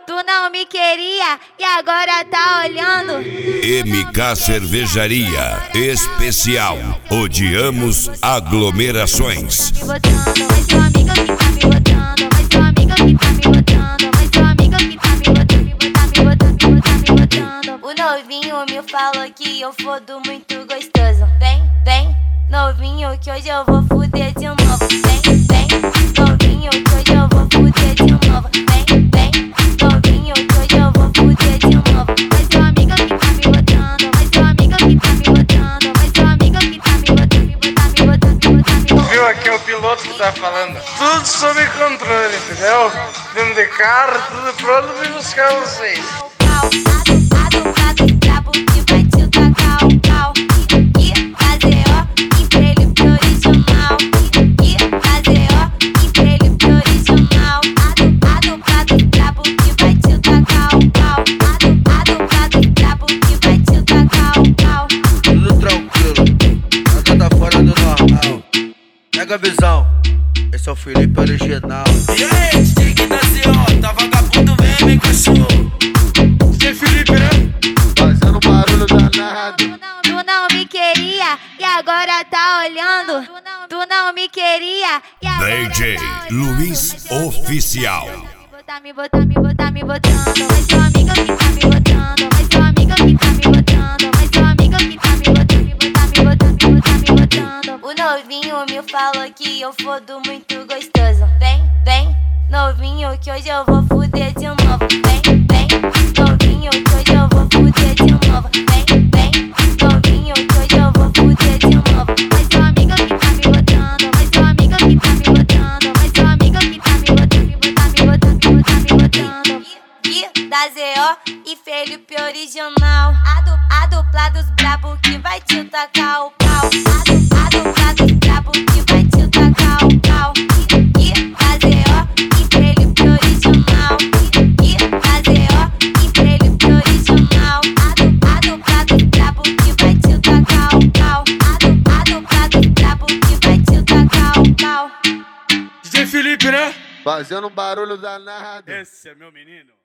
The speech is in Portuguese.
Tu não me queria e agora tá olhando. MK Cervejaria Especial. Odiamos aglomerações. Mas seu amigo que tá me botando, mas seu amigo que tá me botando, mas seu amigo que tá me botando. O novinho me falou que eu fodo muito gostoso. Vem, novinho, que hoje eu vou fuder de novo. Vem, novinho, que hoje eu vou fuder de novo. Vem, novinho, que hoje eu vou fuder de novo. Mas seu amigo que tá me botando, mas seu amigo que tá me botando, mas seu amigo que tá me botando. Viu aqui o piloto que tá falando? Tudo sob controle, entendeu? Dentro de carro, tudo pronto pra buscar vocês. Brabo que vai te tacar o pau. E fazer ó, empelho pro original. E fazer ó, empelho pro original. Brabo que vai te tacar o pau. Brabo que vai te tacar o pau. Tudo tranquilo, nada tá fora do normal. Pega a visão, esse é o Felipe original. E aí, stick da CO, tá vagabundo mesmo, hein, cachorro? Você é Felipe, né? Fazendo barulho danado. Tu não me queria e agora tá olhando. Tu não me queria e agora DJ tá olhando. Luiz Oficial. Me botando. Mas seu amigo que tá me botando, mas seu amigo que tá me botando, mas seu amigo que tá me botando. O novinho me falou que eu fodo muito gostoso. Vem, novinho, que hoje eu vou fuder de novo. Vem, novinho, que hoje eu vou fuder de novo. Vem, novinho, que hoje eu vou fuder de novo. Mas seu amigo que tá me botando, mas seu amigo que tá me botando, mas seu amigo que tá me botando. E da ZO e Felipe original. A dupla dos brabo que vai te tacar o pau. A dupla dos brabo que vai te tacar o pau. E da ZO e Felipe original. E da ZO e Felipe original. A dupla dos brabo que vai te tacar o pau. A dupla dos brabo que vai te tacar o pau. DJ Felipe, né? Fazendo barulho danado. Esse é meu menino.